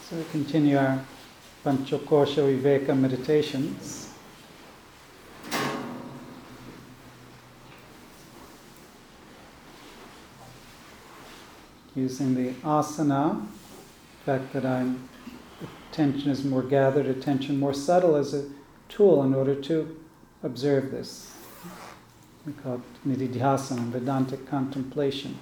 So we continue our Panchakosha Viveka meditations. Using the asana, the fact that attention is more gathered, attention more subtle, as a tool in order to observe this. We call it nididhyasana, Vedantic contemplation.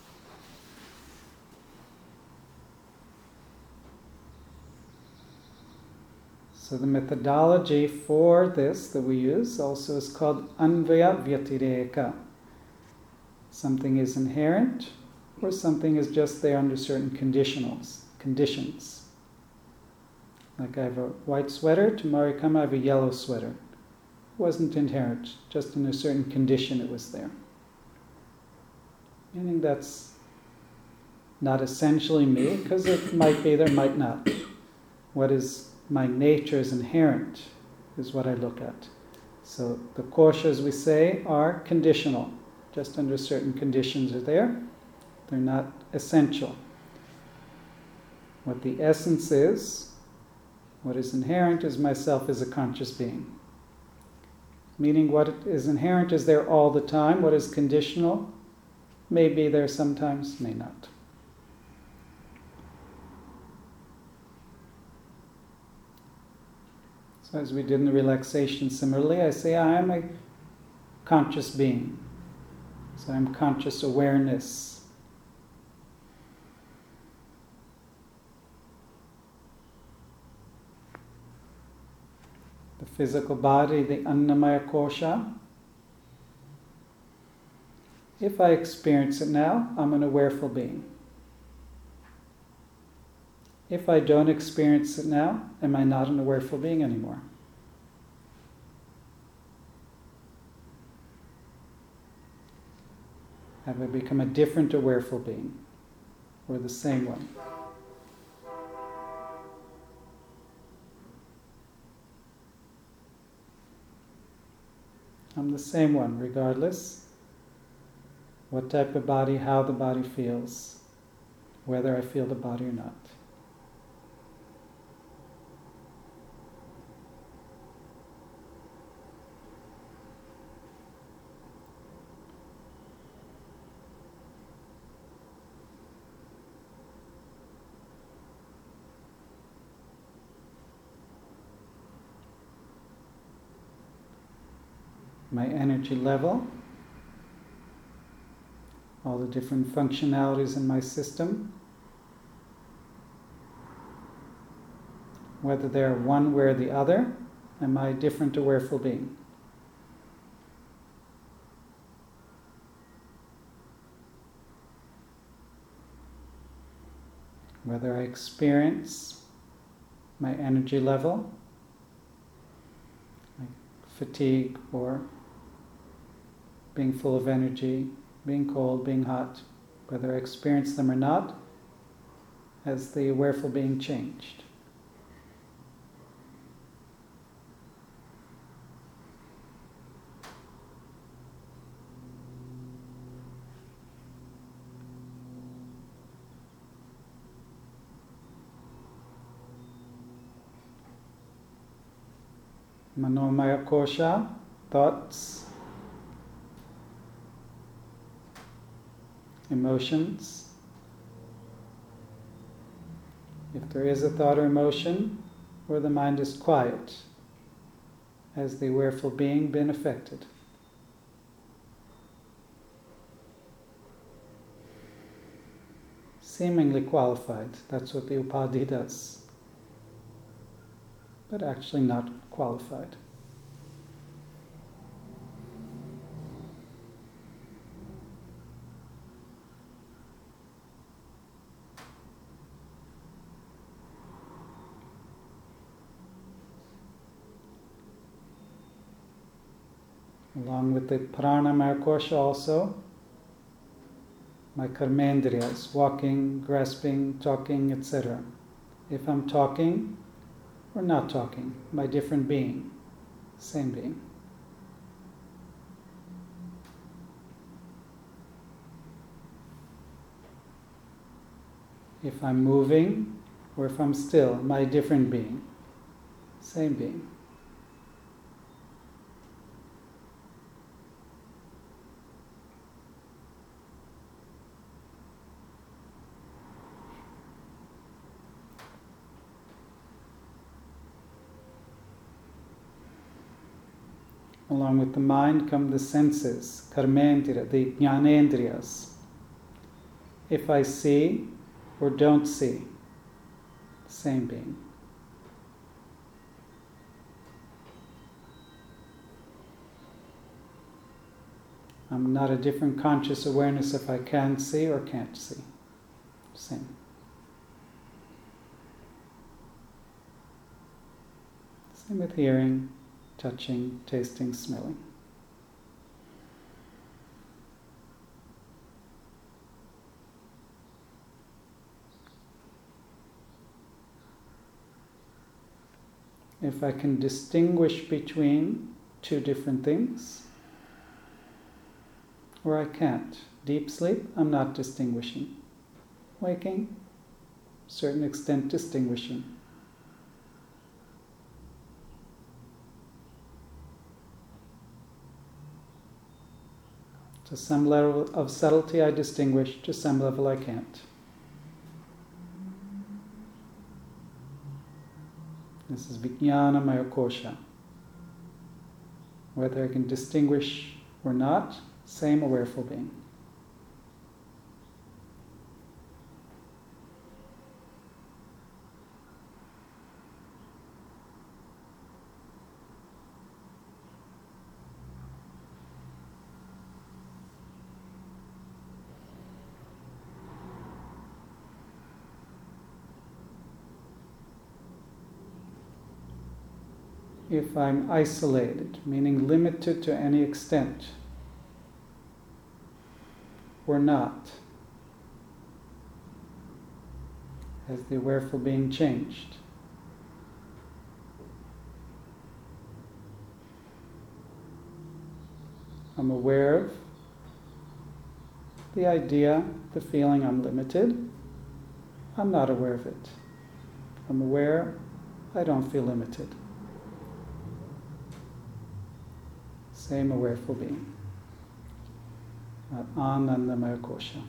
So the methodology for this that we use also is called Anvaya Vyatireka. Something is inherent, or something is just there under certain conditions. Like I have a white sweater, tomorrow I come I have a yellow sweater. It wasn't inherent, just in a certain condition it was there. Meaning that's not essentially me, because it might be there, might not. What is my nature is inherent, is what I look at. So the koshas, we say, are conditional. Just under certain conditions are there. They're not essential. What the essence is, what is inherent, is myself as a conscious being. Meaning what is inherent is there all the time. What is conditional may be there sometimes, may not. So as we did in the relaxation, similarly, I say I am a conscious being. So I'm conscious awareness. The physical body, the Annamaya Kosha. If I experience it now, I'm an awareful being. If I don't experience it now, am I not an awareful being anymore? Have I become a different awareful being, or the same one? I'm the same one, regardless what type of body, how the body feels, whether I feel the body or not. My energy level, all the different functionalities in my system, whether they're one way or the other, am I a different awareful being? Whether I experience my energy level, like fatigue or being full of energy, being cold, being hot, whether I experience them or not, has the awareful being changed? Manomaya Kosha, thoughts, emotions. If there is a thought or emotion, where the mind is quiet, has the awareful being been affected? Seemingly qualified, that's what the upadhi does, but actually not qualified. Along with the pranamaya kosha also, my karmendriyas, walking, grasping, talking, etc. If I'm talking or not talking, my different being, same being. If I'm moving Or if I'm still, am I a different being? Same being. Along with the mind come the senses, karmendriya, the jnanendriyas. If I see or don't see, same being. I'm not a different conscious awareness if I can see or can't see. Same. Same with hearing, touching, tasting, smelling. If I can distinguish between two different things, or I can't. Deep sleep, I'm not distinguishing. Waking, certain extent distinguishing. To some level of subtlety I distinguish, to some level I can't. This is Vijnana Maya Kosha. Whether I can distinguish or not, same awareful being. If I'm isolated, meaning limited to any extent, or not, has the awareful being changed? I'm aware of the idea, the feeling I'm limited. I'm not aware of it. I'm aware I don't feel limited. Same awareful being. Anandamaya Kosha.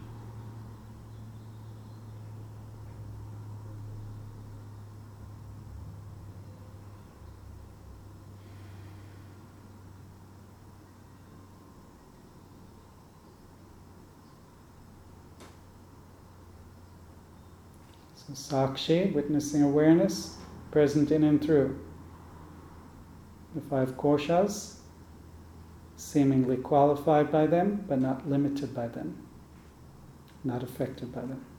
So Sakshi, witnessing awareness, present in and through. The 5 koshas, seemingly qualified by them, but not limited by them, not affected by them.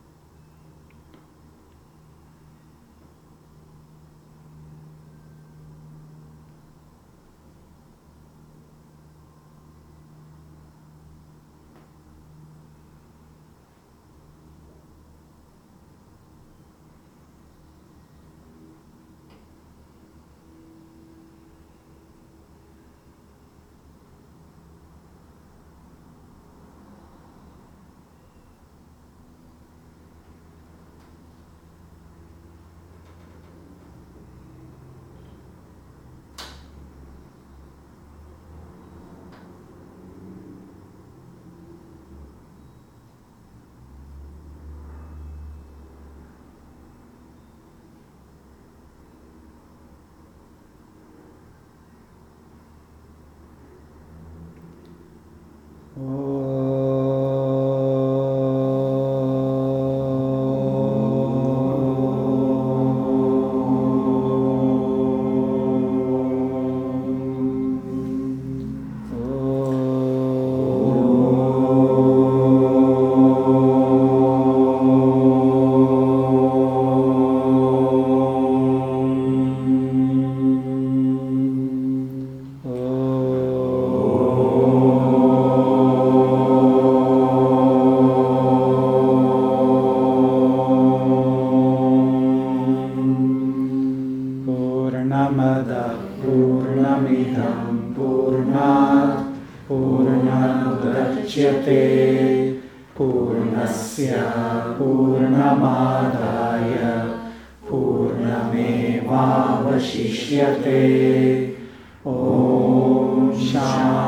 Purnamidam Purnat Purnamudachyate Purnasya Purnamadaya avashishyate. Om Shanti.